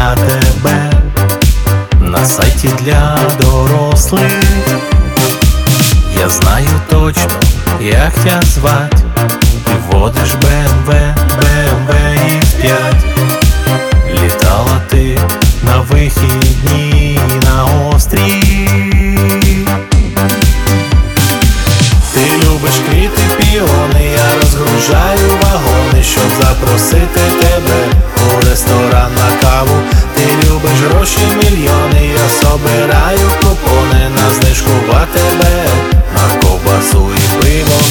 для тебе на сайті для дорослих. Я знаю точно, як тя звать. Ти водиш BMW X5. Літала ти на вихідні на острів. Ти любиш квіти, піони, я розгружаю вагони, щоб запросити тебе у ресторан на каву. Ти любиш гроші, мільйони, я собираю купони на знижку в АТБ, на ковбасу і пиво.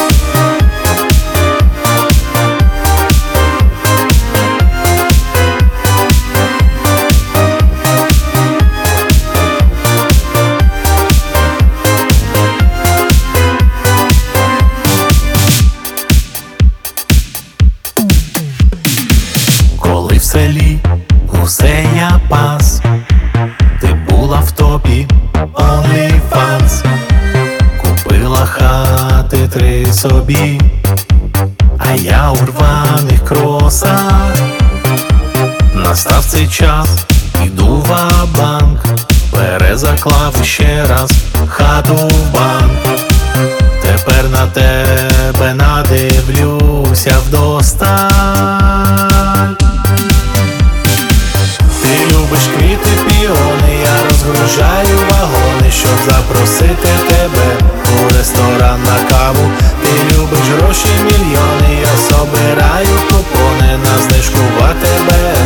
Коли в селі усе я пас, ти була в топі OnlyFans. Купила хати 3 собі, а я у рваних кросах. Настав цей час, іду ва-банк, перезаклав ще раз хату в банк. Тепер на тебе надивлюся вдосталь. Ти любиш квіти, піони, я розгружаю вагони, щоб запросити тебе у ресторан на каву. Ти любиш гроші, мільйони, я собираю купони на знижку в АТБ,